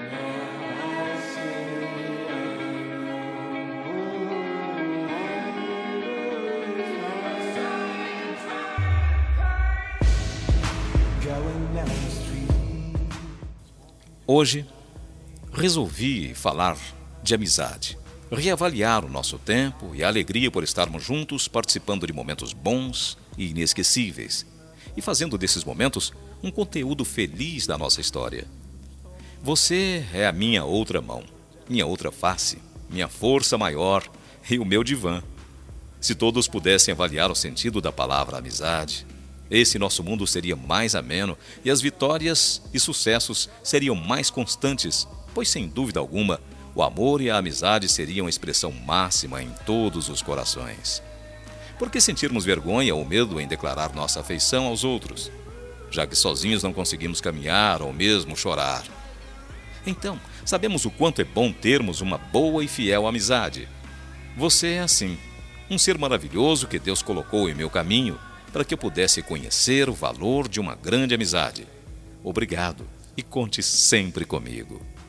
Hoje, resolvi falar de amizade, reavaliar o nosso tempo e a alegria por estarmos juntos, participando de momentos bons e inesquecíveis, e fazendo desses momentos um conteúdo feliz da nossa história. Você é a minha outra mão, minha outra face, minha força maior e o meu divã. Se todos pudessem avaliar o sentido da palavra amizade, esse nosso mundo seria mais ameno e as vitórias e sucessos seriam mais constantes, pois, sem dúvida alguma, o amor e a amizade seriam a expressão máxima em todos os corações. Por que sentirmos vergonha ou medo em declarar nossa afeição aos outros, já que sozinhos não conseguimos caminhar ou mesmo chorar? Então, sabemos o quanto é bom termos uma boa e fiel amizade. Você é assim, um ser maravilhoso que Deus colocou em meu caminho, para que eu pudesse conhecer o valor de uma grande amizade. Obrigado e conte sempre comigo.